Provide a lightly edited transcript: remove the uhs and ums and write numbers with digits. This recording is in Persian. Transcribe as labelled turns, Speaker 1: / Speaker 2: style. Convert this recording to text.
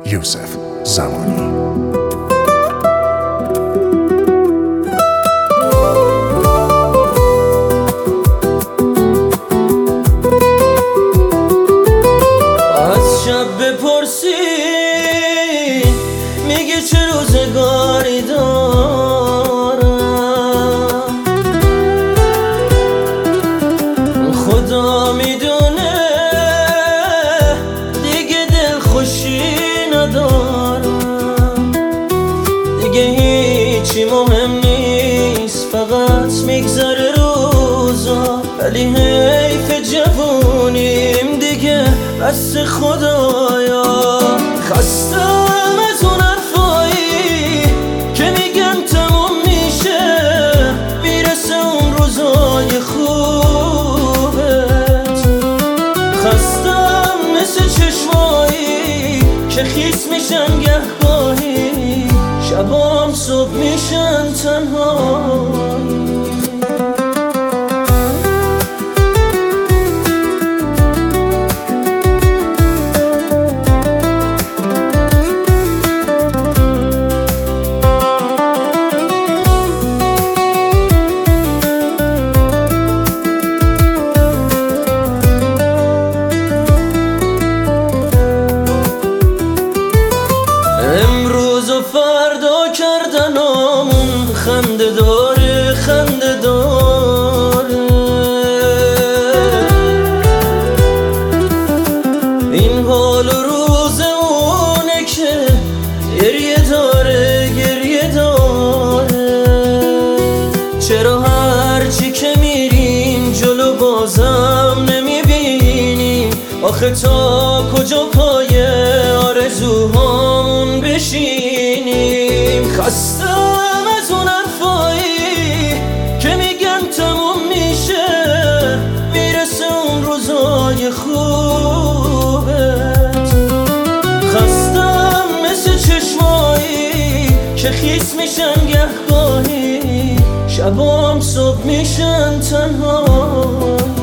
Speaker 1: یوسف زمانی.
Speaker 2: بپرسی میگه چه روزگاری دارم، خدا میدونه دیگه دل خوشی ندارم، دیگه هیچی مهم نیست فقط میگذره روزا، ولی حیف جوونیم دیگه بس خدایا. خستم از اون حرفایی که میگن تموم میشه میرسه اون روزای خوبت، خستم مثل چشمایی که خیس میشن گهگاهی، شبام صبح میشن تنهایی. امروز و فردا کردنامون خنده داره خنده داره، این حال و روز اونه که گریه داره گریه داره. چرا هرچی که میریم جلو بازم نمیبینیم، آخه تا کجا پای آرزوهامون بشینیم. خستم از اون حرفایی که میگن تموم میشه میرسه اون روزای خوبت، خستم مثل چشمایی که خیس میشن گهگاهی، شبام صبح میشن تنهایی.